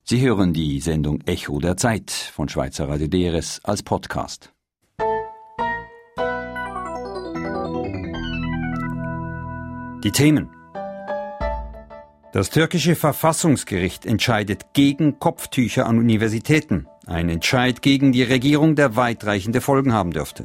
Sie hören die Sendung Echo der Zeit von Schweizer Radio DRS als Podcast. Die Themen: Das türkische Verfassungsgericht entscheidet gegen Kopftücher an Universitäten. Ein Entscheid gegen die Regierung, der weitreichende Folgen haben dürfte.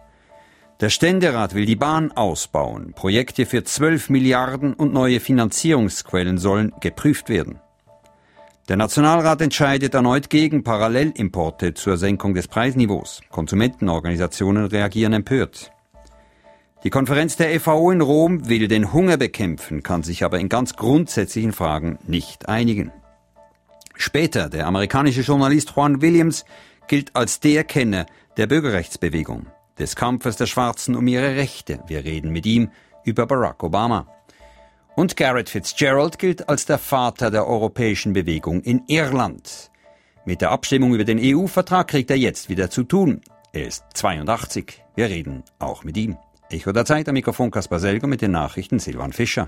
Der Ständerat will die Bahn ausbauen. Projekte für 12 Milliarden und neue Finanzierungsquellen sollen geprüft werden. Der Nationalrat entscheidet erneut gegen Parallelimporte zur Senkung des Preisniveaus. Konsumentenorganisationen reagieren empört. Die Konferenz der FAO in Rom will den Hunger bekämpfen, kann sich aber in ganz grundsätzlichen Fragen nicht einigen. Später, der amerikanische Journalist Juan Williams gilt als der Kenner der Bürgerrechtsbewegung, des Kampfes der Schwarzen um ihre Rechte. Wir reden mit ihm über Barack Obama. Und Garrett Fitzgerald gilt als der Vater der europäischen Bewegung in Irland. Mit der Abstimmung über den EU-Vertrag kriegt er jetzt wieder zu tun. Er ist 82. Wir reden auch mit ihm. Echo der Zeit, am Mikrofon Kaspar Selger, mit den Nachrichten Silvan Fischer.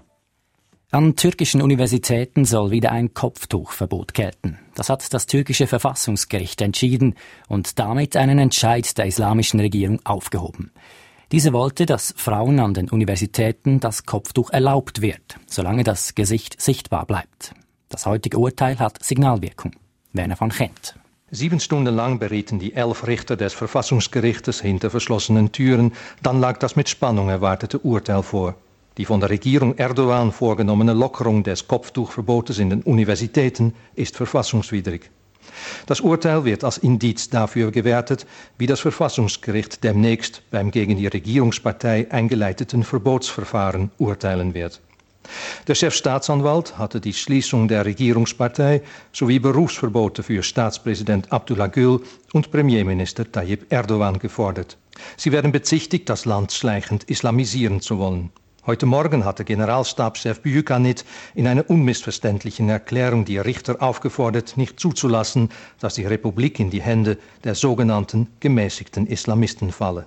An türkischen Universitäten soll wieder ein Kopftuchverbot gelten. Das hat das türkische Verfassungsgericht entschieden und damit einen Entscheid der islamischen Regierung aufgehoben. Diese wollte, dass Frauen an den Universitäten das Kopftuch erlaubt wird, solange das Gesicht sichtbar bleibt. Das heutige Urteil hat Signalwirkung. Werner van Gent. 7 Stunden lang berieten die 11 Richter des Verfassungsgerichtes hinter verschlossenen Türen. Dann lag das mit Spannung erwartete Urteil vor. Die von der Regierung Erdogan vorgenommene Lockerung des Kopftuchverbotes in den Universitäten ist verfassungswidrig. Das Urteil wird als Indiz dafür gewertet, wie das Verfassungsgericht demnächst beim gegen die Regierungspartei eingeleiteten Verbotsverfahren urteilen wird. Der Chefstaatsanwalt hatte die Schließung der Regierungspartei sowie Berufsverbote für Staatspräsident Abdullah Gül und Premierminister Tayyip Erdogan gefordert. Sie werden bezichtigt, das Land schleichend islamisieren zu wollen. Heute Morgen hatte Generalstabschef Büyükanıt in einer unmissverständlichen Erklärung die Richter aufgefordert, nicht zuzulassen, dass die Republik in die Hände der sogenannten gemäßigten Islamisten falle.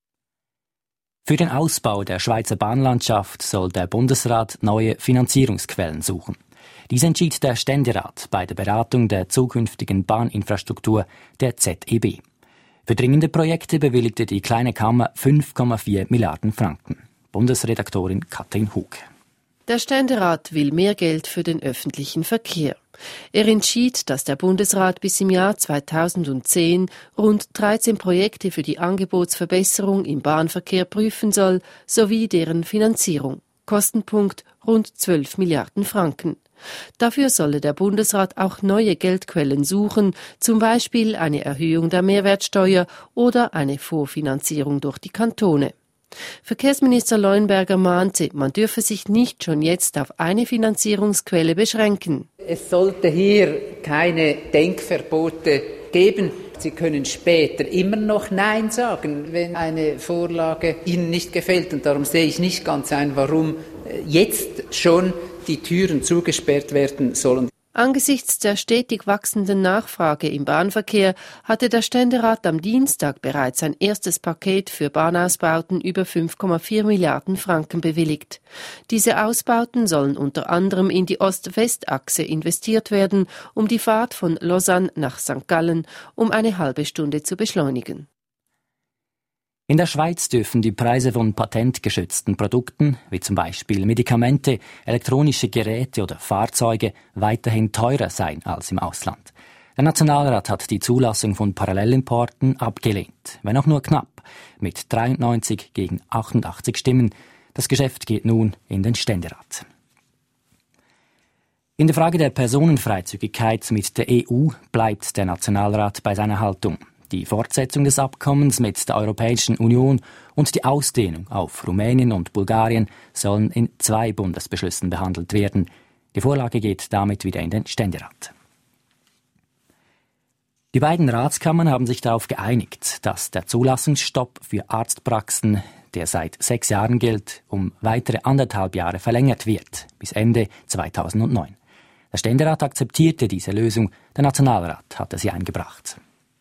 Für den Ausbau der Schweizer Bahnlandschaft soll der Bundesrat neue Finanzierungsquellen suchen. Dies entschied der Ständerat bei der Beratung der zukünftigen Bahninfrastruktur, der ZEB. Für dringende Projekte bewilligte die Kleine Kammer 5,4 Milliarden Franken. Bundesredaktorin Katrin Hug. Der Ständerat will mehr Geld für den öffentlichen Verkehr. Er entschied, dass der Bundesrat bis im Jahr 2010 rund 13 Projekte für die Angebotsverbesserung im Bahnverkehr prüfen soll, sowie deren Finanzierung. Kostenpunkt rund 12 Milliarden Franken. Dafür solle der Bundesrat auch neue Geldquellen suchen, zum Beispiel eine Erhöhung der Mehrwertsteuer oder eine Vorfinanzierung durch die Kantone. Verkehrsminister Leuenberger mahnte, man dürfe sich nicht schon jetzt auf eine Finanzierungsquelle beschränken. Es sollte hier keine Denkverbote geben. Sie können später immer noch Nein sagen, wenn eine Vorlage Ihnen nicht gefällt. Und darum sehe ich nicht ganz ein, warum jetzt schon die Türen zugesperrt werden sollen. Angesichts der stetig wachsenden Nachfrage im Bahnverkehr hatte der Ständerat am Dienstag bereits ein erstes Paket für Bahnausbauten über 5,4 Milliarden Franken bewilligt. Diese Ausbauten sollen unter anderem in die Ost-West-Achse investiert werden, um die Fahrt von Lausanne nach St. Gallen um eine halbe Stunde zu beschleunigen. In der Schweiz dürfen die Preise von patentgeschützten Produkten, wie zum Beispiel Medikamente, elektronische Geräte oder Fahrzeuge, weiterhin teurer sein als im Ausland. Der Nationalrat hat die Zulassung von Parallelimporten abgelehnt, wenn auch nur knapp, mit 93 gegen 88 Stimmen. Das Geschäft geht nun in den Ständerat. In der Frage der Personenfreizügigkeit mit der EU bleibt der Nationalrat bei seiner Haltung. Die Fortsetzung des Abkommens mit der Europäischen Union und die Ausdehnung auf Rumänien und Bulgarien sollen in 2 Bundesbeschlüssen behandelt werden. Die Vorlage geht damit wieder in den Ständerat. Die beiden Ratskammern haben sich darauf geeinigt, dass der Zulassungsstopp für Arztpraxen, der seit 6 Jahren gilt, um weitere 1,5 Jahre verlängert wird, bis Ende 2009. Der Ständerat akzeptierte diese Lösung, der Nationalrat hatte sie eingebracht.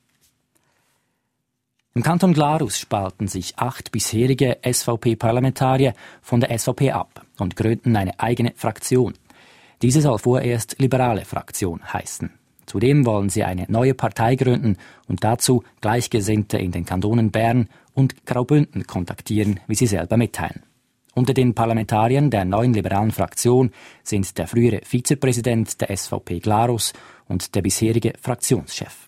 Im Kanton Glarus spalten sich 8 bisherige SVP-Parlamentarier von der SVP ab und gründen eine eigene Fraktion. Diese soll vorerst liberale Fraktion heißen. Zudem wollen sie eine neue Partei gründen und dazu Gleichgesinnte in den Kantonen Bern und Graubünden kontaktieren, wie sie selber mitteilen. Unter den Parlamentariern der neuen liberalen Fraktion sind der frühere Vizepräsident der SVP Glarus und der bisherige Fraktionschef.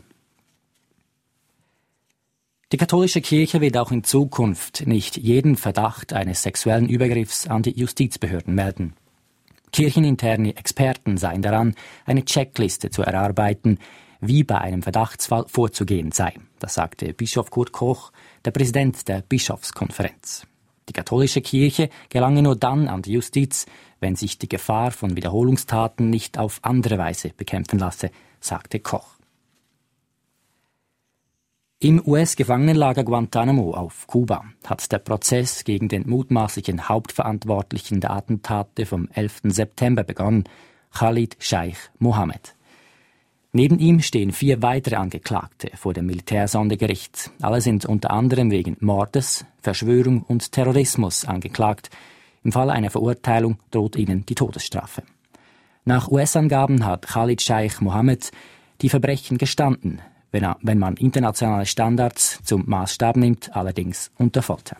Die katholische Kirche wird auch in Zukunft nicht jeden Verdacht eines sexuellen Übergriffs an die Justizbehörden melden. Kircheninterne Experten seien daran, eine Checkliste zu erarbeiten, wie bei einem Verdachtsfall vorzugehen sei. Das sagte Bischof Kurt Koch, der Präsident der Bischofskonferenz. Die katholische Kirche gelange nur dann an die Justiz, wenn sich die Gefahr von Wiederholungstaten nicht auf andere Weise bekämpfen lasse, sagte Koch. Im US-Gefangenenlager Guantanamo auf Kuba hat der Prozess gegen den mutmaßlichen Hauptverantwortlichen der Attentate vom 11. September begonnen, Khalid Sheikh Mohammed. Neben ihm stehen 4 weitere Angeklagte vor dem Militärsondergericht. Alle sind unter anderem wegen Mordes, Verschwörung und Terrorismus angeklagt. Im Fall einer Verurteilung droht ihnen die Todesstrafe. Nach US-Angaben hat Khalid Sheikh Mohammed die Verbrechen gestanden, wenn man internationale Standards zum Maßstab nimmt, allerdings unter Folter.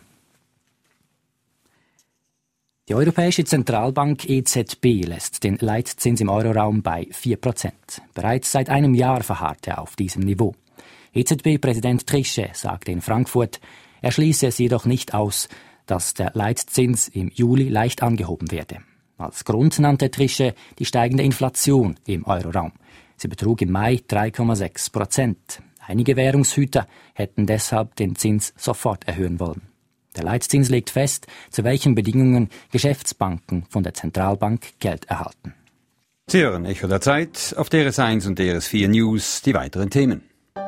Die Europäische Zentralbank EZB lässt den Leitzins im Euroraum bei 4%. Bereits seit einem Jahr verharrt er auf diesem Niveau. EZB-Präsident Trichet sagte in Frankfurt, er schließe es jedoch nicht aus, dass der Leitzins im Juli leicht angehoben werde. Als Grund nannte Trichet die steigende Inflation im Euroraum. Sie betrug im Mai 3,6%. Einige Währungshüter hätten deshalb den Zins sofort erhöhen wollen. Der Leitzins legt fest, zu welchen Bedingungen Geschäftsbanken von der Zentralbank Geld erhalten. Sie hören Echo der Zeit auf DRS1 und DRS4 News die weiteren Themen.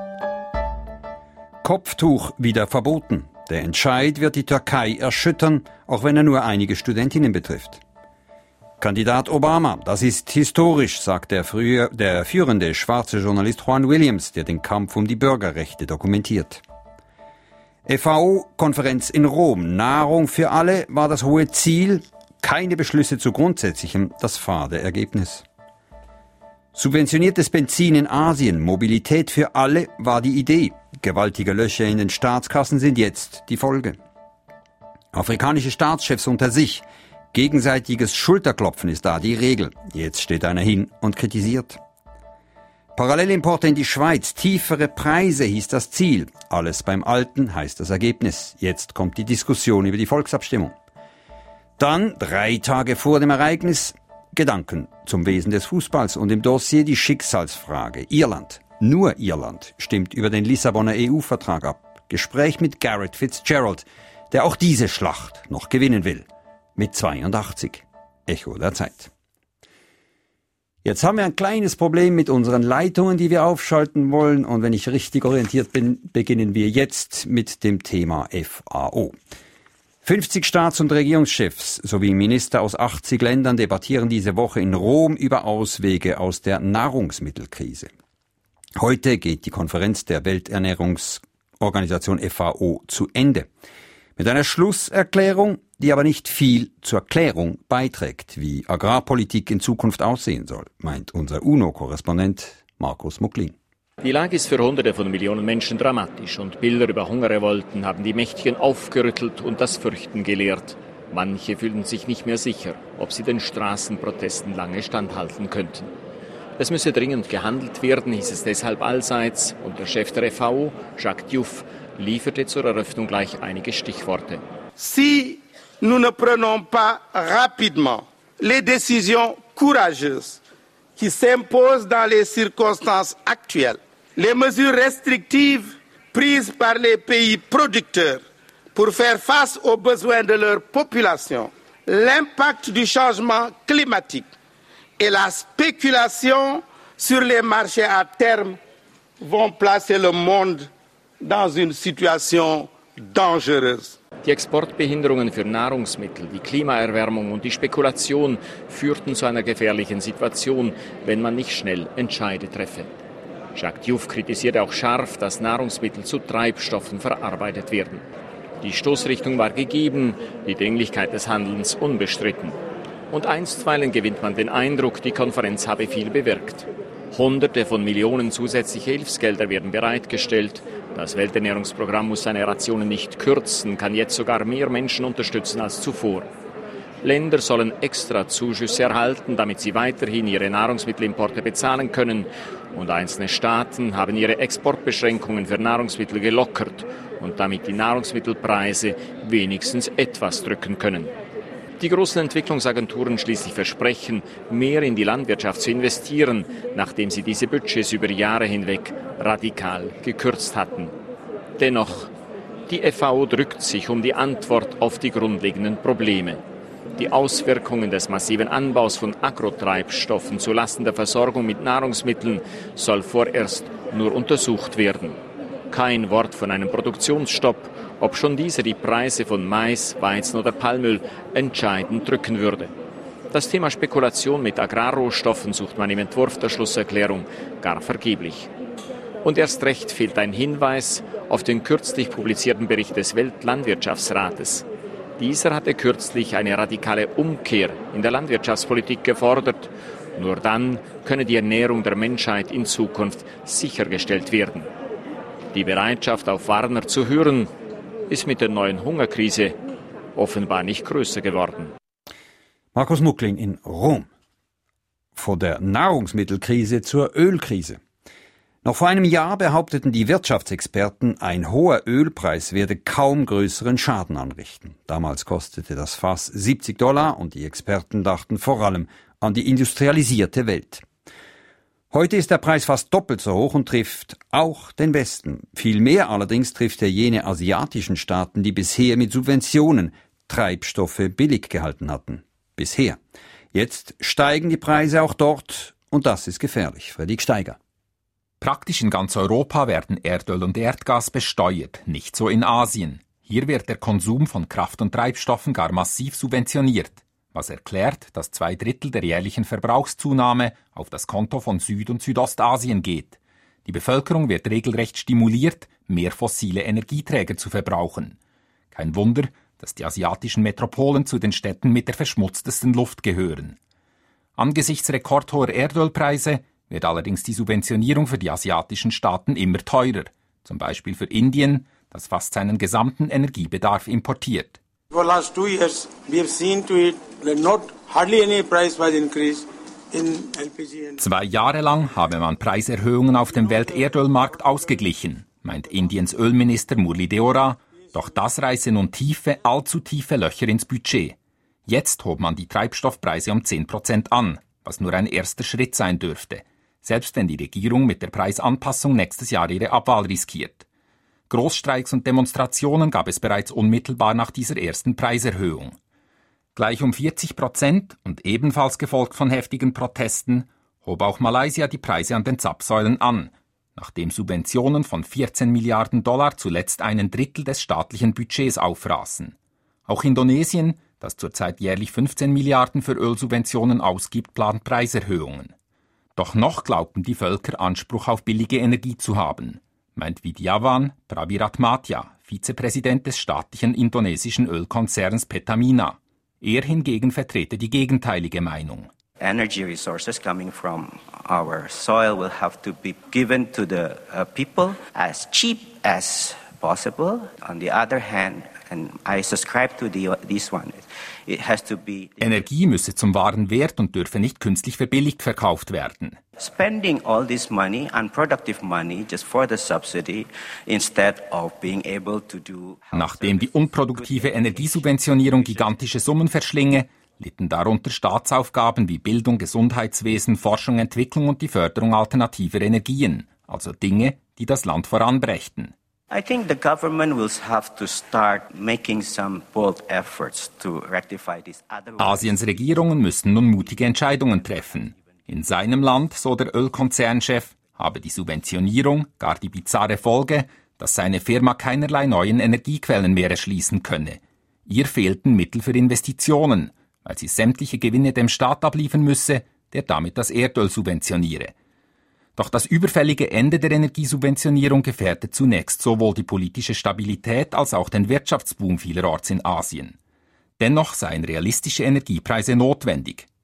Kopftuch wieder verboten. Der Entscheid wird die Türkei erschüttern, auch wenn er nur einige Studentinnen betrifft. Kandidat Obama, das ist historisch, sagt der führende schwarze Journalist Juan Williams, der den Kampf um die Bürgerrechte dokumentiert. FAO-Konferenz in Rom. Nahrung für alle war das hohe Ziel, keine Beschlüsse zu Grundsätzlichem, das fade Ergebnis. Subventioniertes Benzin in Asien, Mobilität für alle war die Idee. Gewaltige Löcher in den Staatskassen sind jetzt die Folge. Afrikanische Staatschefs unter sich. Gegenseitiges Schulterklopfen ist da die Regel. Jetzt steht einer hin und kritisiert. Parallelimporte in die Schweiz, tiefere Preise hieß das Ziel. Alles beim Alten heißt das Ergebnis. Jetzt kommt die Diskussion über die Volksabstimmung. Dann, 3 Tage vor dem Ereignis, Gedanken zum Wesen des Fußballs und im Dossier die Schicksalsfrage. Irland, nur Irland, stimmt über den Lissabonner EU-Vertrag ab. Gespräch mit Gareth Fitzgerald, der auch diese Schlacht noch gewinnen will. Mit 82. Echo der Zeit. Jetzt haben wir ein kleines Problem mit unseren Leitungen, die wir aufschalten wollen. Und wenn ich richtig orientiert bin, beginnen wir jetzt mit dem Thema FAO. 50 Staats- und Regierungschefs sowie Minister aus 80 Ländern debattieren diese Woche in Rom über Auswege aus der Nahrungsmittelkrise. Heute geht die Konferenz der Welternährungsorganisation FAO zu Ende. Mit einer Schlusserklärung, die aber nicht viel zur Klärung beiträgt, wie Agrarpolitik in Zukunft aussehen soll, meint unser UNO-Korrespondent Markus Mucklin. Die Lage ist für Hunderte von Millionen Menschen dramatisch und Bilder über Hungerrevolten haben die Mächtigen aufgerüttelt und das Fürchten gelehrt. Manche fühlen sich nicht mehr sicher, ob sie den Straßenprotesten lange standhalten könnten. Es müsse dringend gehandelt werden, hieß es deshalb allseits, und der Chef der FAO, Jacques Diouf, lieferte zur Eröffnung gleich einige Stichworte. Si nous ne prenons pas rapidement les décisions courageuses qui s'imposent dans les circonstances actuelles, les mesures restrictives prises par les pays producteurs pour faire face aux besoins de leur population, l'impact du changement climatique et la spéculation sur les marchés à terme vont placer le monde dans une situation dangereuse. Die Exportbehinderungen für Nahrungsmittel, die Klimaerwärmung und die Spekulation führten zu einer gefährlichen Situation, wenn man nicht schnell Entscheide treffe. Jacques Diouf kritisierte auch scharf, dass Nahrungsmittel zu Treibstoffen verarbeitet werden. Die Stoßrichtung war gegeben, die Dringlichkeit des Handelns unbestritten. Und einstweilen gewinnt man den Eindruck, die Konferenz habe viel bewirkt. Hunderte von Millionen zusätzliche Hilfsgelder werden bereitgestellt. Das Welternährungsprogramm muss seine Rationen nicht kürzen, kann jetzt sogar mehr Menschen unterstützen als zuvor. Länder sollen extra Zuschüsse erhalten, damit sie weiterhin ihre Nahrungsmittelimporte bezahlen können. Und einzelne Staaten haben ihre Exportbeschränkungen für Nahrungsmittel gelockert und damit die Nahrungsmittelpreise wenigstens etwas drücken können. Die großen Entwicklungsagenturen schließlich versprechen, mehr in die Landwirtschaft zu investieren, nachdem sie diese Budgets über Jahre hinweg radikal gekürzt hatten. Dennoch, die FAO drückt sich um die Antwort auf die grundlegenden Probleme. Die Auswirkungen des massiven Anbaus von Agrotreibstoffen zulasten der Versorgung mit Nahrungsmitteln soll vorerst nur untersucht werden. Kein Wort von einem Produktionsstopp, obschon dieser die Preise von Mais, Weizen oder Palmöl entscheidend drücken würde. Das Thema Spekulation mit Agrarrohstoffen sucht man im Entwurf der Schlusserklärung gar vergeblich. Und erst recht fehlt ein Hinweis auf den kürzlich publizierten Bericht des Weltlandwirtschaftsrates. Dieser hatte kürzlich eine radikale Umkehr in der Landwirtschaftspolitik gefordert. Nur dann könne die Ernährung der Menschheit in Zukunft sichergestellt werden. Die Bereitschaft, auf Warner zu hören, ist mit der neuen Hungerkrise offenbar nicht größer geworden. Markus Muckling in Rom. Von der Nahrungsmittelkrise zur Ölkrise. Noch vor einem Jahr behaupteten die Wirtschaftsexperten, ein hoher Ölpreis werde kaum größeren Schaden anrichten. Damals kostete das Fass $70 und die Experten dachten vor allem an die industrialisierte Welt. Heute ist der Preis fast doppelt so hoch und trifft auch den Westen. Viel mehr allerdings trifft er jene asiatischen Staaten, die bisher mit Subventionen Treibstoffe billig gehalten hatten. Bisher. Jetzt steigen die Preise auch dort und das ist gefährlich. Fredrik Steiger. Praktisch in ganz Europa werden Erdöl und Erdgas besteuert, nicht so in Asien. Hier wird der Konsum von Kraft- und Treibstoffen gar massiv subventioniert, was erklärt, dass 2/3 der jährlichen Verbrauchszunahme auf das Konto von Süd- und Südostasien geht. Die Bevölkerung wird regelrecht stimuliert, mehr fossile Energieträger zu verbrauchen. Kein Wunder, dass die asiatischen Metropolen zu den Städten mit der verschmutztesten Luft gehören. Angesichts rekordhoher Erdölpreise wird allerdings die Subventionierung für die asiatischen Staaten immer teurer, zum Beispiel für Indien, das fast seinen gesamten Energiebedarf importiert. For last 2 years, we have seen to it that not hardly any price was increased in LPG. 2 Jahre lang habe man Preiserhöhungen auf dem Welterdölmarkt ausgeglichen, meint Indiens Ölminister Murli Deora, doch das reiße nun allzu tiefe Löcher ins Budget. Jetzt hob man die Treibstoffpreise um 10% an, was nur ein erster Schritt sein dürfte, selbst wenn die Regierung mit der Preisanpassung nächstes Jahr ihre Abwahl riskiert. Großstreiks und Demonstrationen gab es bereits unmittelbar nach dieser ersten Preiserhöhung. Gleich um 40% und ebenfalls gefolgt von heftigen Protesten hob auch Malaysia die Preise an den Zapfsäulen an, nachdem Subventionen von $14 Milliarden zuletzt 1/3 des staatlichen Budgets auffraßen. Auch Indonesien, das zurzeit jährlich 15 Milliarden für Ölsubventionen ausgibt, plant Preiserhöhungen. Doch noch glaubten die Völker, Anspruch auf billige Energie zu haben, meint Widiawan Praviratmadja, Vizepräsident des staatlichen indonesischen Ölkonzerns Pertamina. Er hingegen vertrete die gegenteilige Meinung. Energy resources coming from our soil will have to be given to the people as cheap as possible. On the other hand, and I subscribe to this one, it has to be... Energie müsse zum wahren Wert und dürfe nicht künstlich verbilligt verkauft werden. Spending all this money, unproductive money, just for the subsidy, instead of being able to do... Nachdem die unproduktive Energiesubventionierung gigantische Summen verschlinge, litten darunter Staatsaufgaben wie Bildung, Gesundheitswesen, Forschung, Entwicklung und die Förderung alternativer Energien, also Dinge, die das Land voranbrächten. I think the government will have to start making some bold efforts to rectify this. Asiens Regierungen müssen nun mutige Entscheidungen treffen. In seinem Land, so der Ölkonzernchef, habe die Subventionierung gar die bizarre Folge, dass seine Firma keinerlei neuen Energiequellen mehr erschließen könne. Ihr fehlten Mittel für Investitionen, weil sie sämtliche Gewinne dem Staat abliefern müsse, der damit das Erdöl subventioniere. Doch das überfällige Ende der Energiesubventionierung gefährdet zunächst sowohl die politische Stabilität als auch den Wirtschaftsboom vielerorts in Asien. Dennoch seien realistische Energiepreise notwendig,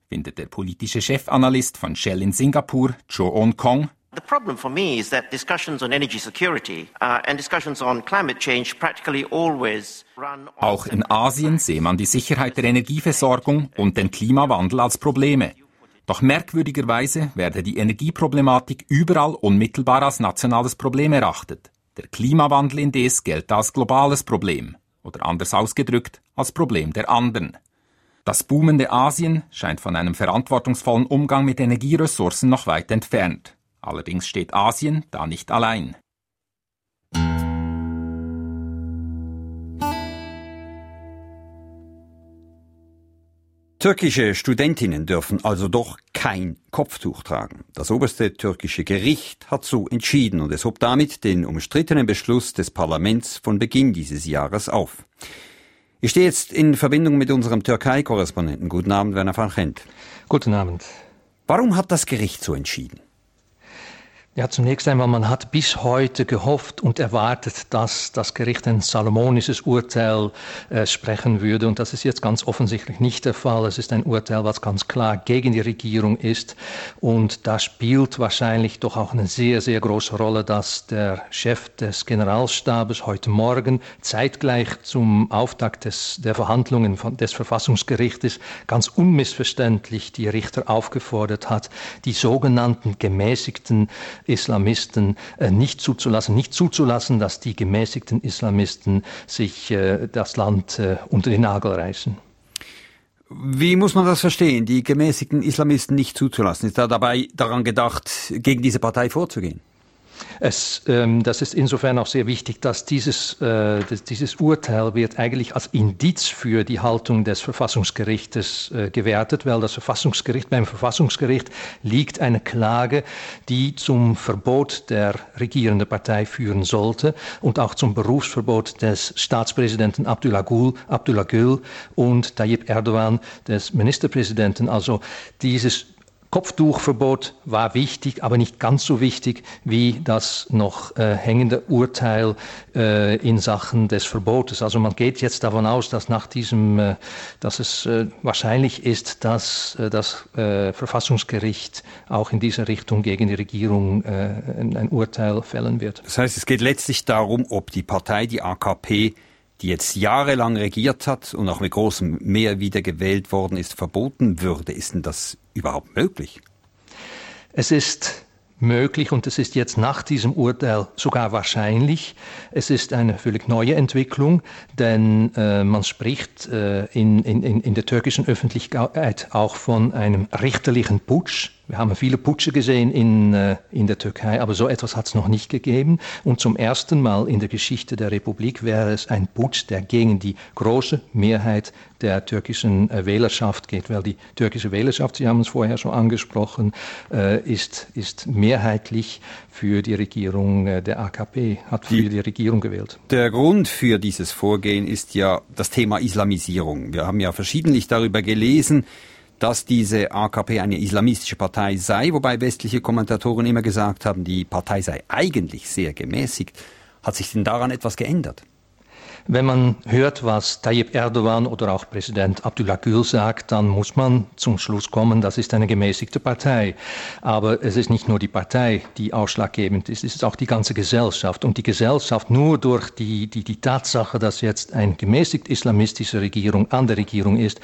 findet der politische Chefanalyst von Shell in Singapur, Jo On Kong. The problem for me is that discussions on energy security and discussions on climate change practically always run. Auch in Asien sehe man die Sicherheit der Energieversorgung und den Klimawandel als Probleme. Doch merkwürdigerweise werde die Energieproblematik überall unmittelbar als nationales Problem erachtet. Der Klimawandel indes gilt als globales Problem oder anders ausgedrückt als Problem der anderen. Das boomende Asien scheint von einem verantwortungsvollen Umgang mit Energieressourcen noch weit entfernt. Allerdings steht Asien da nicht allein. Türkische Studentinnen dürfen also doch kein Kopftuch tragen. Das oberste türkische Gericht hat so entschieden und es hob damit den umstrittenen Beschluss des Parlaments von Beginn dieses Jahres auf. Ich stehe jetzt in Verbindung mit unserem Türkei-Korrespondenten. Guten Abend, Werner van Gent. Guten Abend. Warum hat das Gericht so entschieden? Ja, zunächst einmal, man hat bis heute gehofft und erwartet, dass das Gericht ein salomonisches Urteil sprechen würde. Und das ist jetzt ganz offensichtlich nicht der Fall. Es ist ein Urteil, was ganz klar gegen die Regierung ist. Und da spielt wahrscheinlich doch auch eine sehr, sehr große Rolle, dass der Chef des Generalstabes heute Morgen zeitgleich zum Auftakt der Verhandlungen des Verfassungsgerichtes ganz unmissverständlich die Richter aufgefordert hat, die sogenannten gemäßigten Islamisten nicht zuzulassen, dass die gemäßigten Islamisten sich das Land unter den Nagel reißen. Wie muss man das verstehen, die gemäßigten Islamisten nicht zuzulassen? Ist da dabei daran gedacht, gegen diese Partei vorzugehen? Das ist insofern auch sehr wichtig, dass dieses Urteil wird eigentlich als Indiz für die Haltung des Verfassungsgerichtes gewertet, weil beim Verfassungsgericht liegt eine Klage, die zum Verbot der regierenden Partei führen sollte und auch zum Berufsverbot des Staatspräsidenten Abdullah Gül und Tayyip Erdogan, des Ministerpräsidenten. Also dieses Kopftuchverbot war wichtig, aber nicht ganz so wichtig wie das noch hängende Urteil in Sachen des Verbotes. Also man geht jetzt davon aus, dass dass es wahrscheinlich ist, dass das Verfassungsgericht auch in dieser Richtung gegen die Regierung ein Urteil fällen wird. Das heißt, es geht letztlich darum, ob die Partei, die AKP, die jetzt jahrelang regiert hat und auch mit großem Mehr wiedergewählt worden ist, verboten würde. Ist denn das überhaupt möglich? Es ist möglich und es ist jetzt nach diesem Urteil sogar wahrscheinlich. Es ist eine völlig neue Entwicklung, denn man spricht in der türkischen Öffentlichkeit auch von einem richterlichen Putsch. Wir haben viele Putsche gesehen in der Türkei, aber so etwas hat es noch nicht gegeben. Und zum ersten Mal in der Geschichte der Republik wäre es ein Putsch, der gegen die große Mehrheit der türkischen Wählerschaft geht. Weil die türkische Wählerschaft, Sie haben es vorher schon angesprochen, ist mehrheitlich für die Regierung der AKP, hat für die Regierung gewählt. Der Grund für dieses Vorgehen ist ja das Thema Islamisierung. Wir haben ja verschiedentlich darüber gelesen, dass diese AKP eine islamistische Partei sei, wobei westliche Kommentatoren immer gesagt haben, die Partei sei eigentlich sehr gemäßigt. Hat sich denn daran etwas geändert? Wenn man hört, was Tayyip Erdogan oder auch Präsident Abdullah Gül sagt, dann muss man zum Schluss kommen, das ist eine gemäßigte Partei. Aber es ist nicht nur die Partei, die ausschlaggebend ist, es ist auch die ganze Gesellschaft. Und die Gesellschaft nur durch die Tatsache, dass jetzt eine gemäßigt islamistische Regierung an der Regierung ist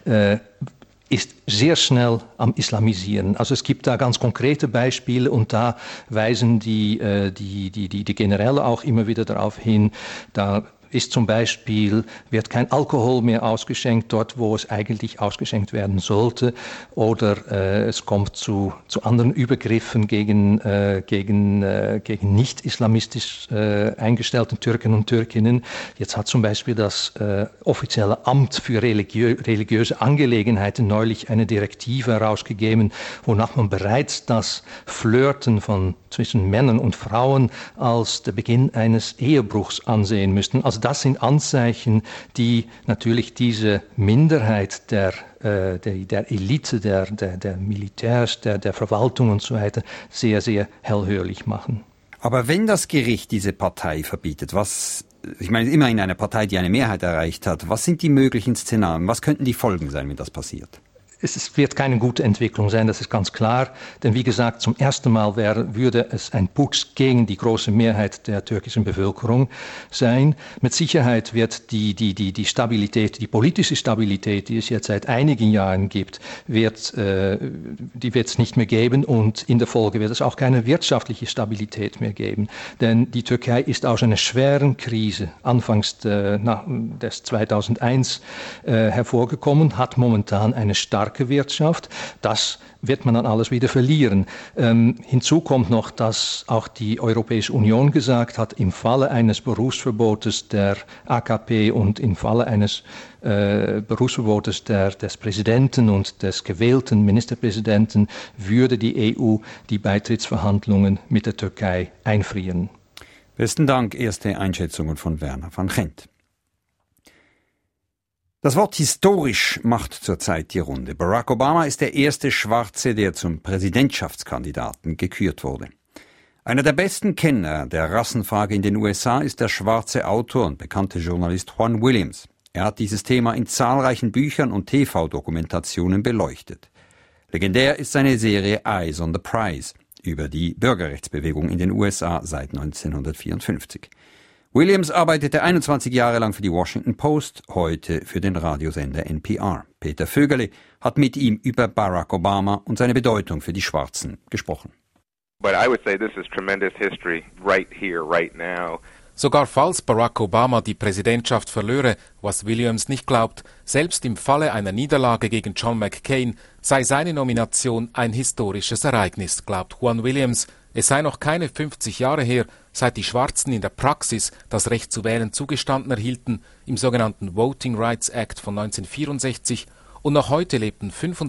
sehr schnell am Islamisieren. Also es gibt da ganz konkrete Beispiele und da weisen die Generäle auch immer wieder darauf hin. Da ist zum Beispiel, wird kein Alkohol mehr ausgeschenkt dort, wo es eigentlich ausgeschenkt werden sollte, oder es kommt zu anderen Übergriffen gegen nicht islamistisch eingestellten Türken und Türkinnen. Jetzt hat zum Beispiel das offizielle Amt für religiöse Angelegenheiten neulich eine Direktive herausgegeben, wonach man bereits das Flirten zwischen Männern und Frauen als der Beginn eines Ehebruchs ansehen müssten. Also das sind Anzeichen, die natürlich diese Minderheit der Elite, der Militärs, der Verwaltung und so weiter sehr, sehr hellhörig machen. Aber wenn das Gericht diese Partei verbietet, ich meine, immerhin eine Partei, die eine Mehrheit erreicht hat, was sind die möglichen Szenarien? Was könnten die Folgen sein, wenn das passiert? Es wird keine gute Entwicklung sein, das ist ganz klar. Denn wie gesagt, zum ersten Mal würde es ein Putsch gegen die große Mehrheit der türkischen Bevölkerung sein. Mit Sicherheit wird die Stabilität, die politische Stabilität, die es jetzt seit einigen Jahren gibt, wird es nicht mehr geben. Und in der Folge wird es auch keine wirtschaftliche Stabilität mehr geben. Denn die Türkei ist aus einer schweren Krise anfangs des 2001 hervorgekommen, hat momentan eine starke Wirtschaft. Das wird man dann alles wieder verlieren. Hinzu kommt noch, dass auch die Europäische Union gesagt hat, im Falle eines Berufsverbotes der AKP und im Falle eines Berufsverbotes des Präsidenten und des gewählten Ministerpräsidenten würde die EU die Beitrittsverhandlungen mit der Türkei einfrieren. Besten Dank. Erste Einschätzungen von Werner van Gent. Das Wort historisch macht zurzeit die Runde. Barack Obama ist der erste Schwarze, der zum Präsidentschaftskandidaten gekürt wurde. Einer der besten Kenner der Rassenfrage in den USA ist der schwarze Autor und bekannte Journalist Juan Williams. Er hat dieses Thema in zahlreichen Büchern und TV-Dokumentationen beleuchtet. Legendär ist seine Serie Eyes on the Prize über die Bürgerrechtsbewegung in den USA seit 1954. Williams arbeitete 21 Jahre lang für die Washington Post, heute für den Radiosender NPR. Peter Vögerle hat mit ihm über Barack Obama und seine Bedeutung für die Schwarzen gesprochen. But I would say this is tremendous history right here, right now. Sogar falls Barack Obama die Präsidentschaft verlöre, was Williams nicht glaubt, selbst im Falle einer Niederlage gegen John McCain sei seine Nomination ein historisches Ereignis, glaubt Juan Williams. Es sei noch keine 50 Jahre her, seit die Schwarzen in der Praxis das Recht zu wählen zugestanden erhielten, im sogenannten Voting Rights Act von 1964, und noch heute lebten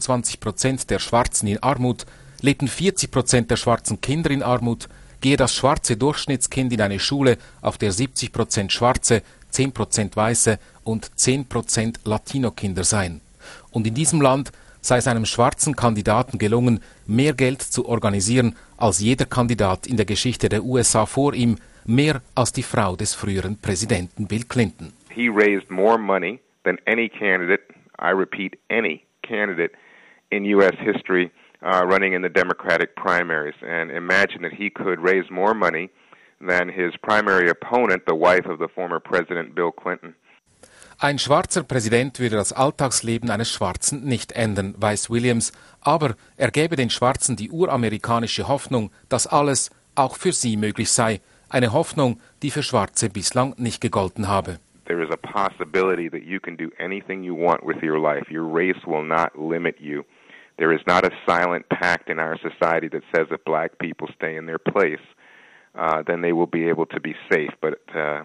25% der Schwarzen in Armut, lebten 40% der schwarzen Kinder in Armut, gehe das schwarze Durchschnittskind in eine Schule, auf der 70% Schwarze, 10% Weiße und 10% Latino-Kinder seien. Und in diesem Land sei es einem schwarzen Kandidaten gelungen, mehr Geld zu organisieren als jeder Kandidat in der Geschichte der USA vor ihm, mehr als die Frau des früheren Präsidenten Bill Clinton. He raised more money than any candidate, I repeat, any candidate in U.S. history running in the Democratic primaries. And imagine that he could raise more money than his primary opponent, the wife of the former President Bill Clinton. Ein schwarzer Präsident würde das Alltagsleben eines Schwarzen nicht ändern, weiß Williams, aber er gäbe den Schwarzen die uramerikanische Hoffnung, dass alles auch für sie möglich sei, eine Hoffnung, die für Schwarze bislang nicht gegolten habe. There is a possibility that you can do anything you want with your life. Your race will not limit you. There is not a silent pact in our society that says if black people stay in their place, then they will be able to be safe. But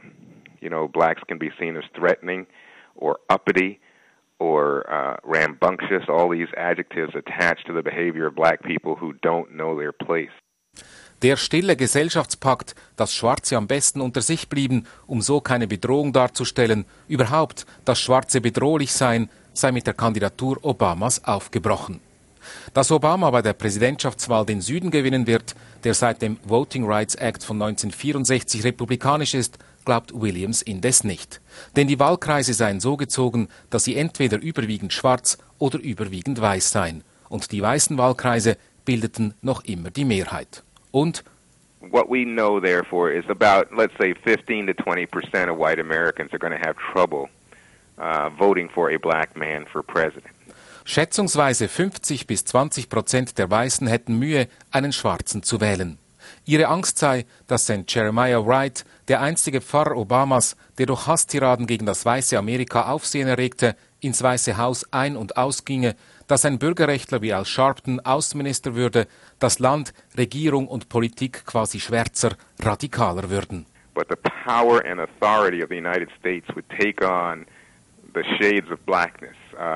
blacks can be seen as threatening or uppity or rambunctious, all these adjectives attached to the behavior of black people who don't know their place. Der stille Gesellschaftspakt, dass Schwarze am besten unter sich blieben, um so keine Bedrohung darzustellen, überhaupt, dass Schwarze bedrohlich seien, sei mit der Kandidatur Obamas aufgebrochen. Dass Obama bei der Präsidentschaftswahl den Süden gewinnen wird, der seit dem Voting Rights Act von 1964 republikanisch ist, glaubt Williams indes nicht. Denn die Wahlkreise seien so gezogen, dass sie entweder überwiegend schwarz oder überwiegend weiß seien. Und die weißen Wahlkreise bildeten noch immer die Mehrheit. Und what we know, therefore, is about, let's say, 15 to 20% of white Americans are going to have trouble voting for a black man for president. Schätzungsweise 50 bis 20% der Weißen hätten Mühe, einen Schwarzen zu wählen. Ihre Angst sei, dass St. Jeremiah Wright, der einstige Pfarrer Obamas, der durch Hasstiraden gegen das weiße Amerika Aufsehen erregte, ins Weiße Haus ein- und ausginge, dass ein Bürgerrechtler wie Al Sharpton Außenminister würde, das Land, Regierung und Politik quasi schwärzer, radikaler würden. But the power and authority of the United States would take on the shades of blackness,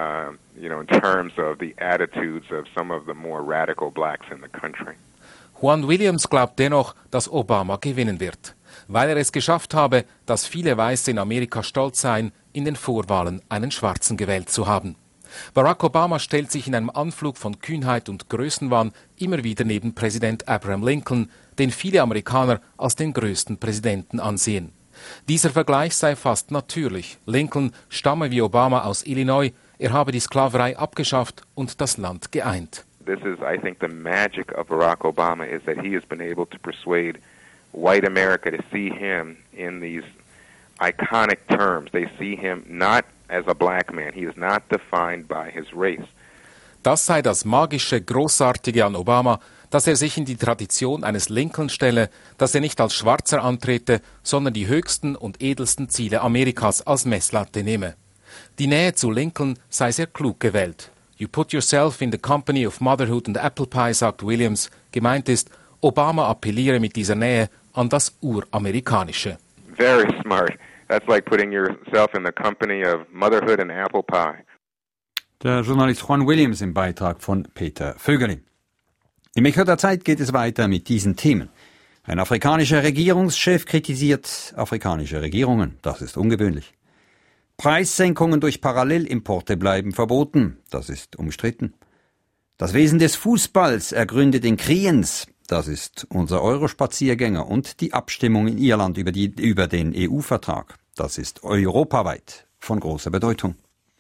in terms of the attitudes of some of the more radical blacks in the country. Juan Williams glaubt dennoch, dass Obama gewinnen wird, weil er es geschafft habe, dass viele Weiße in Amerika stolz seien, in den Vorwahlen einen Schwarzen gewählt zu haben. Barack Obama stellt sich in einem Anflug von Kühnheit und Größenwahn immer wieder neben Präsident Abraham Lincoln, den viele Amerikaner als den größten Präsidenten ansehen. Dieser Vergleich sei fast natürlich. Lincoln stamme wie Obama aus Illinois, er habe die Sklaverei abgeschafft und das Land geeint. This is, I think, the magic of Barack Obama is that he has been able to persuade white America to see him in these iconic terms. They see him not as a black man. He is not defined by his race. Das sei das magische, großartige an Obama, dass er sich in die Tradition eines Lincoln stelle, dass er nicht als Schwarzer antrete, sondern die höchsten und edelsten Ziele Amerikas als Messlatte nehme. Die Nähe zu Lincoln sei sehr klug gewählt. You put yourself in the company of motherhood and apple pie, sagt Williams. Gemeint ist, Obama appelliere mit dieser Nähe an das Uramerikanische. Very smart. That's like putting yourself in the company of motherhood and apple pie. Der Journalist Juan Williams im Beitrag von Peter Vögeli. Im Echo der Zeit geht es weiter mit diesen Themen. Ein afrikanischer Regierungschef kritisiert afrikanische Regierungen. Das ist ungewöhnlich. Preissenkungen durch Parallelimporte bleiben verboten. Das ist umstritten. Das Wesen des Fußballs ergründet in Kriens. Das ist unser Eurospaziergänger. Und die Abstimmung in Irland über den EU-Vertrag. Das ist europaweit von großer Bedeutung.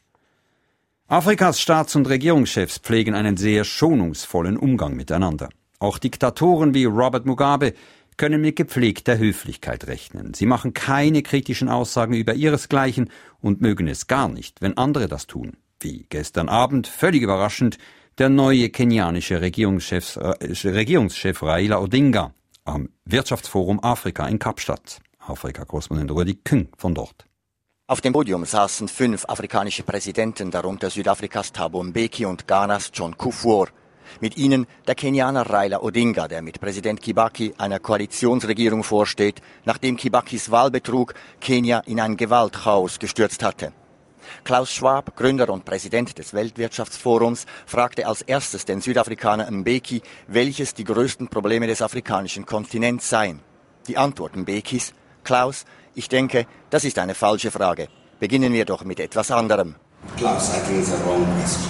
Afrikas Staats- und Regierungschefs pflegen einen sehr schonungsvollen Umgang miteinander. Auch Diktatoren wie Robert Mugabe können mit gepflegter Höflichkeit rechnen. Sie machen keine kritischen Aussagen über ihresgleichen und mögen es gar nicht, wenn andere das tun. Wie gestern Abend, völlig überraschend, der neue kenianische Regierungschef Raila Odinga am Wirtschaftsforum Afrika in Kapstadt. Afrika-Korrespondent Rudi Küng von dort. Auf dem Podium saßen 5 afrikanische Präsidenten, darunter Südafrikas Thabo Mbeki und Ghanas John Kufuor. Mit ihnen der Kenianer Raila Odinga, der mit Präsident Kibaki einer Koalitionsregierung vorsteht, nachdem Kibakis Wahlbetrug Kenia in ein Gewaltchaos gestürzt hatte. Klaus Schwab, Gründer und Präsident des Weltwirtschaftsforums, fragte als erstes den Südafrikaner Mbeki, welches die größten Probleme des afrikanischen Kontinents seien. Die Antwort Mbekis: Klaus, ich denke, das ist eine falsche Frage. Beginnen wir doch mit etwas anderem. Klaus, I think it's a wrong question.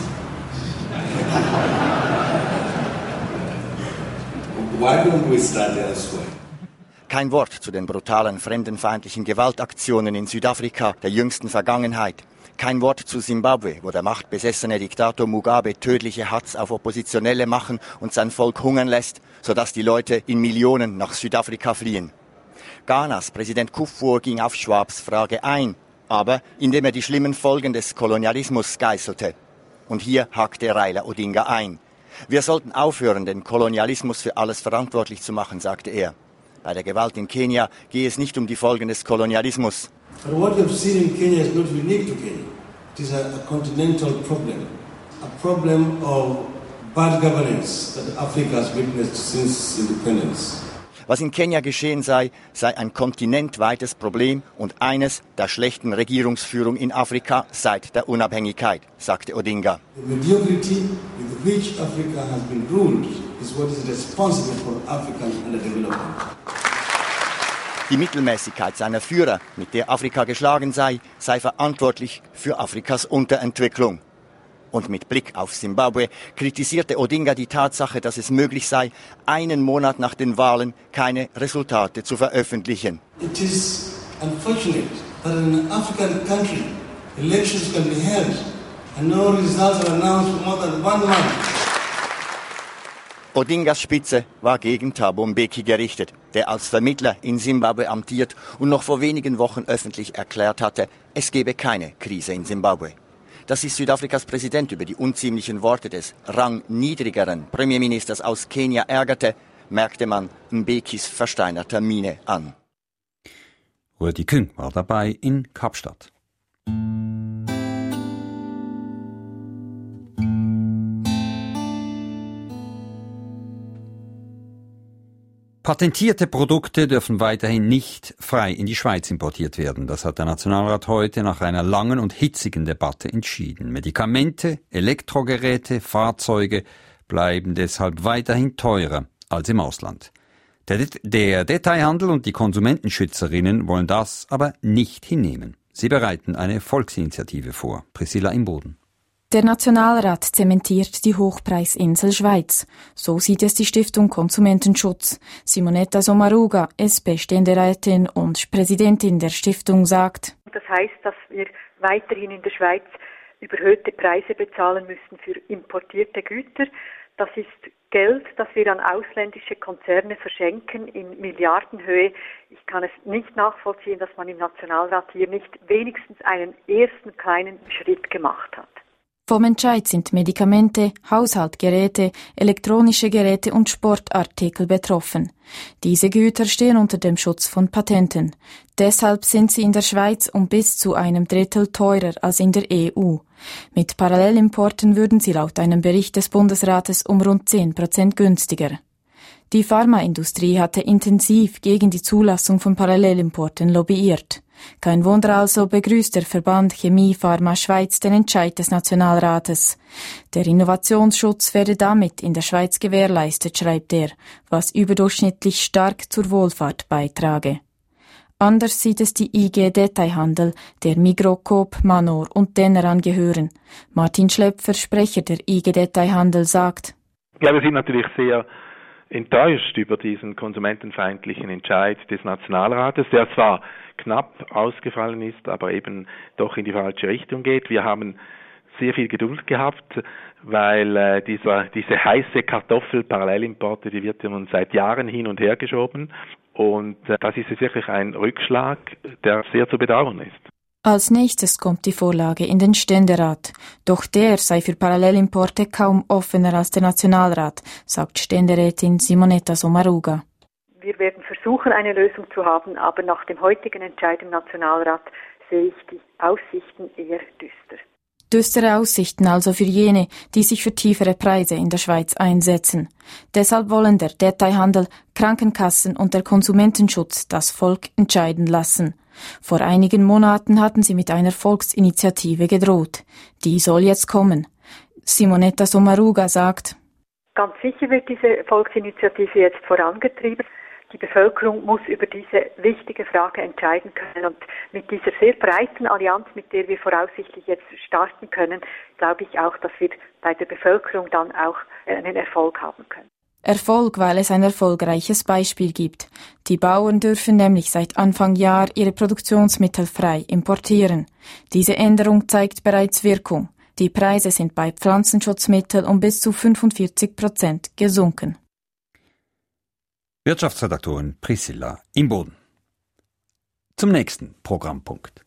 Why don't we start elsewhere? Kein Wort zu den brutalen fremdenfeindlichen Gewaltaktionen in Südafrika der jüngsten Vergangenheit. Kein Wort zu Simbabwe, wo der machtbesessene Diktator Mugabe tödliche Hatz auf Oppositionelle machen und sein Volk hungern lässt, sodass die Leute in Millionen nach Südafrika fliehen. Ghanas Präsident Kufuor ging auf Schwabs Frage ein, aber indem er die schlimmen Folgen des Kolonialismus geißelte. Und hier hakte Raila Odinga ein. Wir sollten aufhören, den Kolonialismus für alles verantwortlich zu machen, sagte er. Bei der Gewalt in Kenia gehe es nicht um die Folgen des Kolonialismus. But what we've seen in Kenya is not unique to Kenya. It is a continental problem. A problem of bad governance that Africa has witnessed since independence. Was in Kenia geschehen sei ein kontinentweites Problem und eines der schlechten Regierungsführung in Afrika seit der Unabhängigkeit, sagte Odinga. The mediocrity with which Africa has been ruled is what is responsible for African underdevelopment. Die Mittelmäßigkeit seiner Führer, mit der Afrika geschlagen sei verantwortlich für Afrikas Unterentwicklung. Und mit Blick auf Simbabwe kritisierte Odinga die Tatsache, dass es möglich sei, einen Monat nach den Wahlen keine Resultate zu veröffentlichen. It is unfortunate that in an African country elections can be held and no results are announced for more than 1 month. Odingas Spitze war gegen Thabo Mbeki gerichtet, der als Vermittler in Simbabwe amtiert und noch vor wenigen Wochen öffentlich erklärt hatte, es gebe keine Krise in Simbabwe. Dass sich Südafrikas Präsident über die unziemlichen Worte des rangniedrigeren Premierministers aus Kenia ärgerte, merkte man Mbekis versteinerter Miene an. Rudi Küng war dabei in Kapstadt. Patentierte Produkte dürfen weiterhin nicht frei in die Schweiz importiert werden. Das hat der Nationalrat heute nach einer langen und hitzigen Debatte entschieden. Medikamente, Elektrogeräte, Fahrzeuge bleiben deshalb weiterhin teurer als im Ausland. Der Detailhandel und die Konsumentenschützerinnen wollen das aber nicht hinnehmen. Sie bereiten eine Volksinitiative vor. Priscilla Imboden. Der Nationalrat zementiert die Hochpreisinsel Schweiz. So sieht es die Stiftung Konsumentenschutz. Simonetta Sommaruga, SP-Ständerätin und Präsidentin der Stiftung, sagt: Das heißt, dass wir weiterhin in der Schweiz überhöhte Preise bezahlen müssen für importierte Güter. Das ist Geld, das wir an ausländische Konzerne verschenken in Milliardenhöhe. Ich kann es nicht nachvollziehen, dass man im Nationalrat hier nicht wenigstens einen ersten kleinen Schritt gemacht hat. Vom Entscheid sind Medikamente, Haushaltsgeräte, elektronische Geräte und Sportartikel betroffen. Diese Güter stehen unter dem Schutz von Patenten. Deshalb sind sie in der Schweiz um bis zu 1/3 teurer als in der EU. Mit Parallelimporten würden sie laut einem Bericht des Bundesrates um rund 10% günstiger. Die Pharmaindustrie hatte intensiv gegen die Zulassung von Parallelimporten lobbyiert. Kein Wunder also begrüßt der Verband Chemie Pharma Schweiz den Entscheid des Nationalrates. Der Innovationsschutz werde damit in der Schweiz gewährleistet, schreibt er, was überdurchschnittlich stark zur Wohlfahrt beitrage. Anders sieht es die IG Detailhandel, der Migros, Coop, Manor und Denner angehören. Martin Schlepfer, Sprecher der IG Detailhandel, sagt: Ja, wir sind natürlich sehr enttäuscht über diesen konsumentenfeindlichen Entscheid des Nationalrates, der zwar knapp ausgefallen ist, aber eben doch in die falsche Richtung geht. Wir haben sehr viel Geduld gehabt, weil diese heiße Kartoffel Parallelimporte, die wird nun seit Jahren hin und her geschoben, und das ist jetzt wirklich ein Rückschlag, der sehr zu bedauern ist. Als nächstes kommt die Vorlage in den Ständerat. Doch der sei für Parallelimporte kaum offener als der Nationalrat, sagt Ständerätin Simonetta Sommaruga. Wir werden versuchen, eine Lösung zu haben, aber nach dem heutigen Entscheid im Nationalrat sehe ich die Aussichten eher düster. Düstere Aussichten also für jene, die sich für tiefere Preise in der Schweiz einsetzen. Deshalb wollen der Detailhandel, Krankenkassen und der Konsumentenschutz das Volk entscheiden lassen. Vor einigen Monaten hatten sie mit einer Volksinitiative gedroht. Die soll jetzt kommen. Simonetta Sommaruga sagt: Ganz sicher wird diese Volksinitiative jetzt vorangetrieben. Die Bevölkerung muss über diese wichtige Frage entscheiden können. Und mit dieser sehr breiten Allianz, mit der wir voraussichtlich jetzt starten können, glaube ich auch, dass wir bei der Bevölkerung dann auch einen Erfolg haben können. Erfolg, weil es ein erfolgreiches Beispiel gibt. Die Bauern dürfen nämlich seit Anfang Jahr ihre Produktionsmittel frei importieren. Diese Änderung zeigt bereits Wirkung. Die Preise sind bei Pflanzenschutzmitteln um bis zu 45% gesunken. Wirtschaftsredaktorin Priscilla Imboden. Zum nächsten Programmpunkt.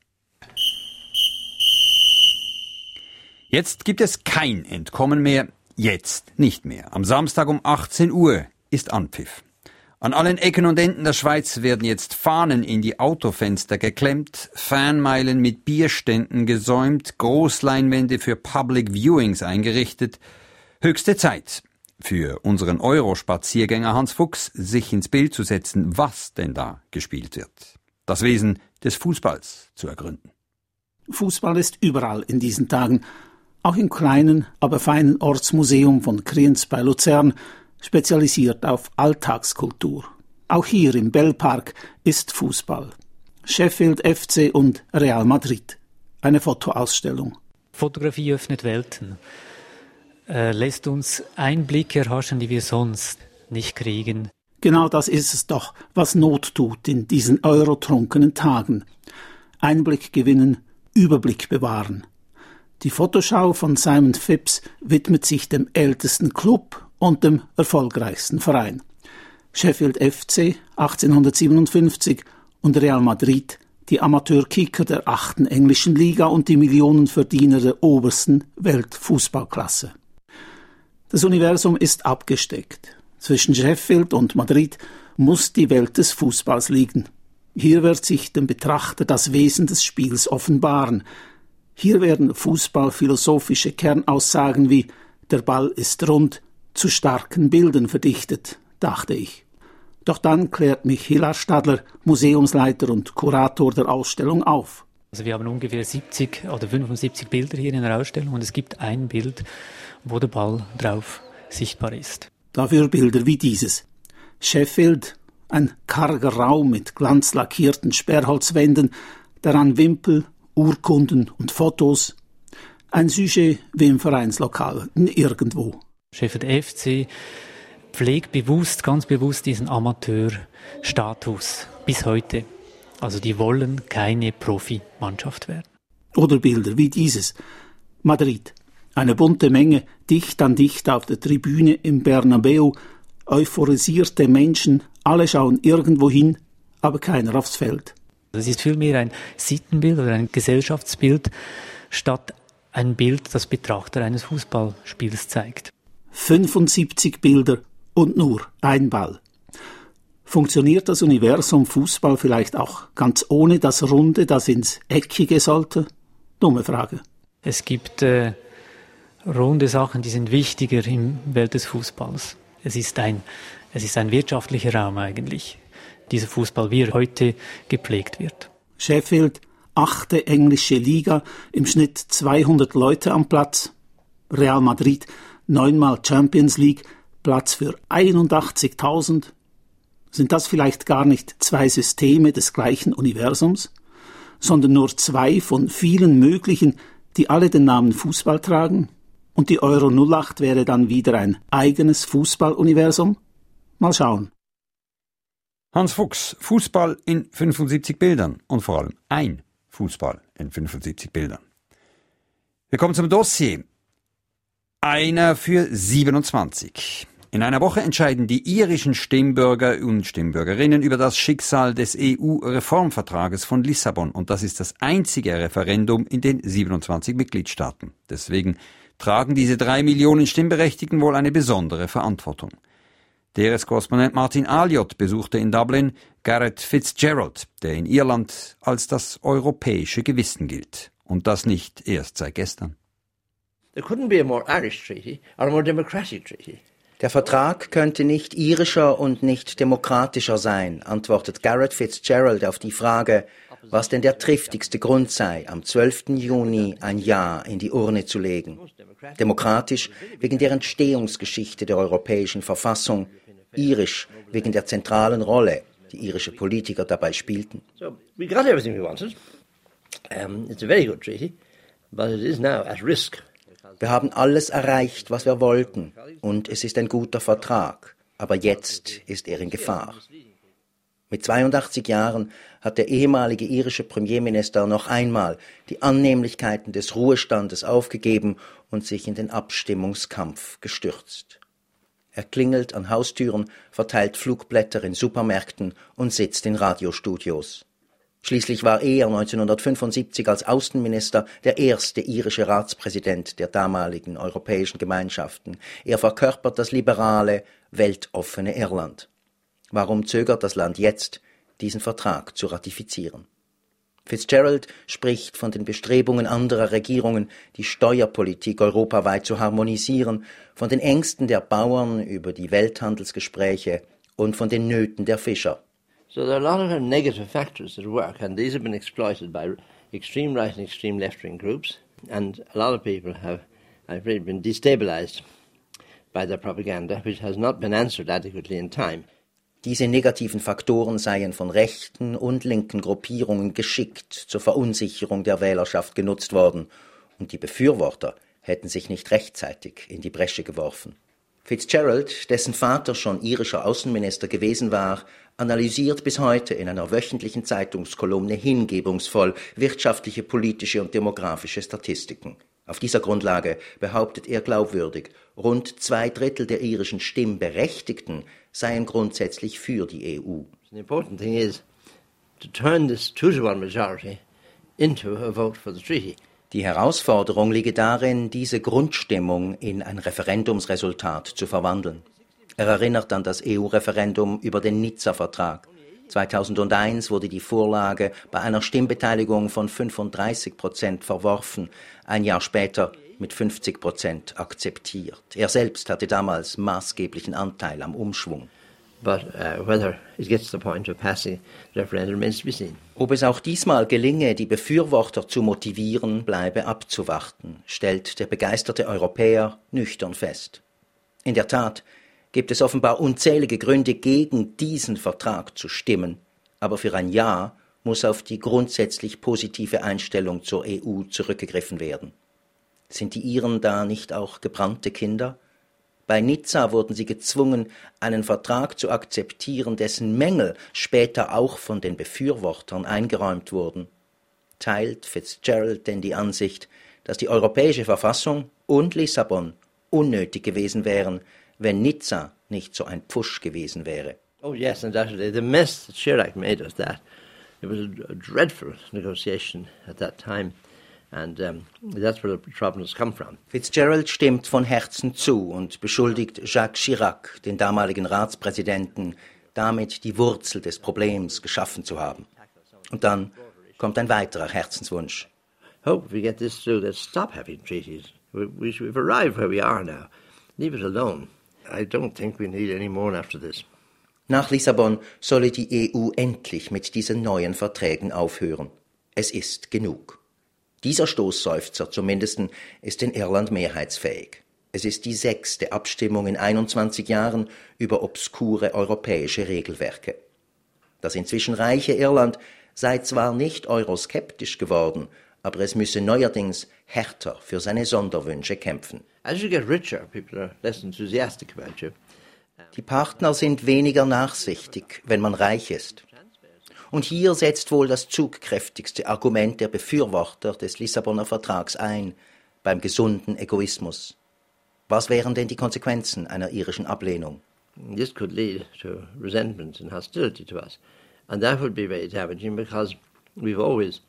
Jetzt gibt es kein Entkommen mehr. Jetzt nicht mehr. Am Samstag um 18 Uhr ist Anpfiff. An allen Ecken und Enden der Schweiz werden jetzt Fahnen in die Autofenster geklemmt, Fanmeilen mit Bierständen gesäumt, Großleinwände für Public Viewings eingerichtet. Höchste Zeit für unseren Eurospaziergänger Hans Fuchs, sich ins Bild zu setzen, was denn da gespielt wird. Das Wesen des Fußballs zu ergründen. Fußball ist überall in diesen Tagen. Auch im kleinen, aber feinen Ortsmuseum von Kriens bei Luzern, spezialisiert auf Alltagskultur. Auch hier im Bellpark ist Fußball. Sheffield FC und Real Madrid. Eine Fotoausstellung. Fotografie öffnet Welten, lässt uns Einblicke erhaschen, die wir sonst nicht kriegen. Genau das ist es doch, was Not tut in diesen eurotrunkenen Tagen. Einblick gewinnen, Überblick bewahren. Die Fotoschau von Simon Phipps widmet sich dem ältesten Club und dem erfolgreichsten Verein. Sheffield FC 1857 und Real Madrid, die Amateurkicker der 8. englischen Liga und die Millionenverdiener der obersten Weltfußballklasse. Das Universum ist abgesteckt. Zwischen Sheffield und Madrid muss die Welt des Fußballs liegen. Hier wird sich dem Betrachter das Wesen des Spiels offenbaren. Hier werden fußballphilosophische Kernaussagen wie »Der Ball ist rund« zu starken Bildern verdichtet, dachte ich. Doch dann klärt mich Hilar Stadler, Museumsleiter und Kurator der Ausstellung, auf. Also wir haben ungefähr 70 oder 75 Bilder hier in der Ausstellung und es gibt ein Bild, wo der Ball drauf sichtbar ist. Dafür Bilder wie dieses. Sheffield, ein karger Raum mit glanzlackierten Sperrholzwänden, daran Wimpel, Urkunden und Fotos. Ein Sujet wie im Vereinslokal, irgendwo. Sheffield FC pflegt bewusst, ganz bewusst diesen Amateurstatus bis heute. Also die wollen keine Profimannschaft werden. Oder Bilder wie dieses. Madrid. Eine bunte Menge, dicht an dicht auf der Tribüne im Bernabeu, euphorisierte Menschen, alle schauen irgendwo hin, aber keiner aufs Feld. Es ist vielmehr ein Sittenbild oder ein Gesellschaftsbild statt ein Bild, das Betrachter eines Fußballspiels zeigt. 75 Bilder und nur ein Ball. Funktioniert das Universum Fußball vielleicht auch ganz ohne das Runde, das ins Eckige sollte? Dumme Frage. Es gibt runde Sachen, die sind wichtiger im Welt des Fußballs. Es ist ein wirtschaftlicher Raum eigentlich, dieser Fußball, wie er heute gepflegt wird. Sheffield, 8. englische Liga, im Schnitt 200 Leute am Platz. Real Madrid, 9-mal Champions League, Platz für 81.000. Sind das vielleicht gar nicht zwei Systeme des gleichen Universums, sondern nur zwei von vielen möglichen, die alle den Namen Fußball tragen? Und die Euro 08 wäre dann wieder ein eigenes Fußballuniversum? Mal schauen. Hans Fuchs, Fußball in 75 Bildern und vor allem ein Fußball in 75 Bildern. Wir kommen zum Dossier. Einer für 27. In einer Woche entscheiden die irischen Stimmbürger und Stimmbürgerinnen über das Schicksal des EU-Reformvertrages von Lissabon. Und das ist das einzige Referendum in den 27 Mitgliedstaaten. Deswegen tragen diese 3 Millionen Stimmberechtigten wohl eine besondere Verantwortung. DRS-Korrespondent Martin Aliot besuchte in Dublin Gareth Fitzgerald, der in Irland als das europäische Gewissen gilt. Und das nicht erst seit gestern. There couldn't be a more Irish treaty or a more democratic treaty. Der Vertrag könnte nicht irischer und nicht demokratischer sein, antwortet Gareth Fitzgerald auf die Frage, was denn der triftigste Grund sei, am 12. Juni ein Ja in die Urne zu legen. Demokratisch wegen der Entstehungsgeschichte der europäischen Verfassung, irisch wegen der zentralen Rolle, die irische Politiker dabei spielten. So we got everything we wanted. It's a very good treaty, but it is now at risk. Wir haben alles erreicht, was wir wollten, und es ist ein guter Vertrag, aber jetzt ist er in Gefahr. Mit 82 Jahren hat der ehemalige irische Premierminister noch einmal die Annehmlichkeiten des Ruhestandes aufgegeben und sich in den Abstimmungskampf gestürzt. Er klingelt an Haustüren, verteilt Flugblätter in Supermärkten und sitzt in Radiostudios. Schließlich war er 1975 als Außenminister der erste irische Ratspräsident der damaligen europäischen Gemeinschaften. Er verkörpert das liberale, weltoffene Irland. Warum zögert das Land jetzt, diesen Vertrag zu ratifizieren? Fitzgerald spricht von den Bestrebungen anderer Regierungen, die Steuerpolitik europaweit zu harmonisieren, von den Ängsten der Bauern über die Welthandelsgespräche und von den Nöten der Fischer. So there are a lot of negative factors at work, and these have been exploited by extreme right and extreme left-wing groups, and a lot of people have, I'm afraid, been destabilized by their propaganda, which has not been answered adequately in time. Diese negativen Faktoren seien von rechten und linken Gruppierungen geschickt zur Verunsicherung der Wählerschaft genutzt worden, und die Befürworter hätten sich nicht rechtzeitig in die Bresche geworfen. Fitzgerald, dessen Vater schon irischer Außenminister gewesen war, analysiert bis heute in einer wöchentlichen Zeitungskolumne hingebungsvoll wirtschaftliche, politische und demografische Statistiken. Auf dieser Grundlage behauptet er glaubwürdig, rund 2/3 der irischen Stimmberechtigten seien grundsätzlich für die EU. The important thing is to turn this 2-to-1 majority into a vote for the treaty. Die Herausforderung liege darin, diese Grundstimmung in ein Referendumsresultat zu verwandeln. Er erinnert an das EU-Referendum über den Nizza-Vertrag. 2001 wurde die Vorlage bei einer Stimmbeteiligung von 35% verworfen, ein Jahr später mit 50% akzeptiert. Er selbst hatte damals maßgeblichen Anteil am Umschwung. But whether it gets to the point of passing the referendum remains to be seen. Ob es auch diesmal gelinge, die Befürworter zu motivieren, bleibe abzuwarten, stellt der begeisterte Europäer nüchtern fest. In der Tat gibt es offenbar unzählige Gründe, gegen diesen Vertrag zu stimmen, aber für ein Ja muss auf die grundsätzlich positive Einstellung zur EU zurückgegriffen werden. Sind die Iren da nicht auch gebrannte Kinder? Bei Nizza wurden sie gezwungen, einen Vertrag zu akzeptieren, dessen Mängel später auch von den Befürwortern eingeräumt wurden. Teilt Fitzgerald denn die Ansicht, dass die europäische Verfassung und Lissabon unnötig gewesen wären, wenn Nizza nicht so ein Pfusch gewesen wäre. Oh yes, undoubtedly. The mess that Chirac made of that, it was a dreadful negotiation at that time. And that's where the problems come from. Fitzgerald stimmt von Herzen zu und beschuldigt Jacques Chirac, den damaligen Ratspräsidenten, damit die Wurzel des Problems geschaffen zu haben. Und dann kommt ein weiterer Herzenswunsch. Hope if we get this through, let's stop having treaties. We've arrived where we are now. Leave it alone. I don't think we need any more after this. Nach Lissabon solle die EU endlich mit diesen neuen Verträgen aufhören. Es ist genug. Dieser Stoßseufzer zumindest ist in Irland mehrheitsfähig. Es ist die 6. Abstimmung in 21 Jahren über obskure europäische Regelwerke. Das inzwischen reiche Irland sei zwar nicht euroskeptisch geworden, aber es müsse neuerdings härter für seine Sonderwünsche kämpfen. As you get richer, people are less enthusiastic about you. Die Partner sind weniger nachsichtig, wenn man reich ist. Und hier setzt wohl das zugkräftigste Argument der Befürworter des Lissabonner Vertrags ein, beim gesunden Egoismus. Was wären denn die Konsequenzen einer irischen Ablehnung? This could lead to resentment and hostility to us. And that would be very damaging because we've always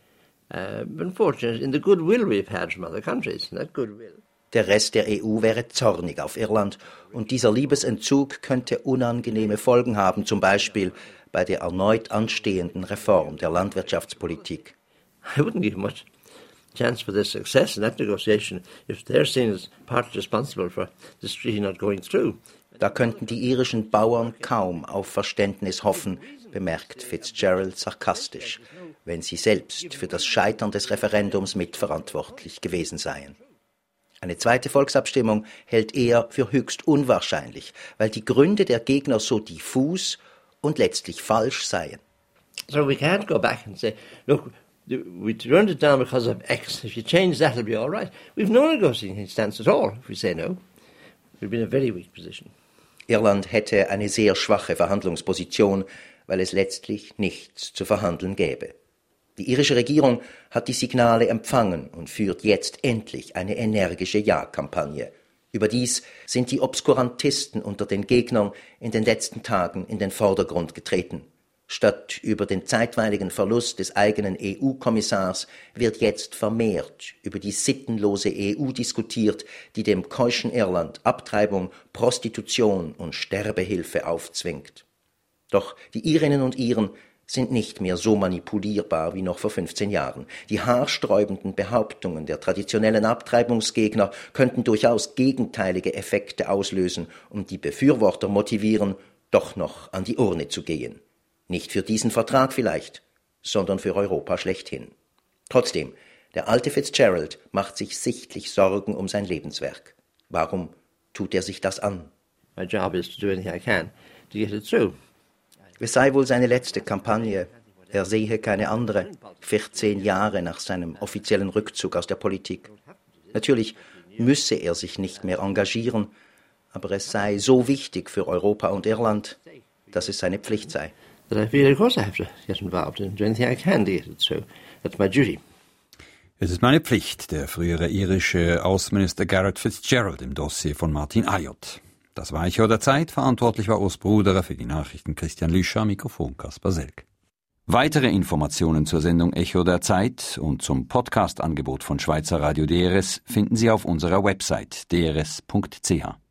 been fortunate in the goodwill we've had from other countries. And that goodwill. Der Rest der EU wäre zornig auf Irland und dieser Liebesentzug könnte unangenehme Folgen haben, zum Beispiel bei der erneut anstehenden Reform der Landwirtschaftspolitik. I wouldn't give much chance for their success in that negotiation if they're seen as partly responsible for this treaty not going through. Da könnten die irischen Bauern kaum auf Verständnis hoffen, bemerkt Fitzgerald sarkastisch, wenn sie selbst für das Scheitern des Referendums mitverantwortlich gewesen seien. Eine zweite Volksabstimmung hält er für höchst unwahrscheinlich, weil die Gründe der Gegner so diffus und letztlich falsch seien. So we can't go back and say, look, we turned it down because of X. If you change that, it'll be all right. We've no negotiating stance at all if we say no. We've been in a very weak position. Irland hätte eine sehr schwache Verhandlungsposition, weil es letztlich nichts zu verhandeln gäbe. Die irische Regierung hat die Signale empfangen und führt jetzt endlich eine energische Ja-Kampagne. Überdies sind die Obskurantisten unter den Gegnern in den letzten Tagen in den Vordergrund getreten. Statt über den zeitweiligen Verlust des eigenen EU-Kommissars wird jetzt vermehrt über die sittenlose EU diskutiert, die dem keuschen Irland Abtreibung, Prostitution und Sterbehilfe aufzwingt. Doch die Irinnen und Iren sind nicht mehr so manipulierbar wie noch vor 15 Jahren. Die haarsträubenden Behauptungen der traditionellen Abtreibungsgegner könnten durchaus gegenteilige Effekte auslösen und die Befürworter motivieren, doch noch an die Urne zu gehen. Nicht für diesen Vertrag vielleicht, sondern für Europa schlechthin. Trotzdem, der alte Fitzgerald macht sich sichtlich Sorgen um sein Lebenswerk. Warum tut er sich das an? My job is to do anything I can to get it through. Es sei wohl seine letzte Kampagne. Er sehe keine andere, 14 Jahre nach seinem offiziellen Rückzug aus der Politik. Natürlich müsse er sich nicht mehr engagieren, aber es sei so wichtig für Europa und Irland, dass es seine Pflicht sei. That I feel, of course, I have to get involved and do anything I can to get it through. That's my duty. Es ist meine Pflicht, der frühere irische Außenminister Gareth Fitzgerald im Dossier von Martin Ayotte. Das war Echo der Zeit, verantwortlich war Urs Bruderer, für die Nachrichten Christian Lüscher, Mikrofon Kaspar Selk. Weitere Informationen zur Sendung Echo der Zeit und zum Podcast-Angebot von Schweizer Radio DRS finden Sie auf unserer Website drs.ch.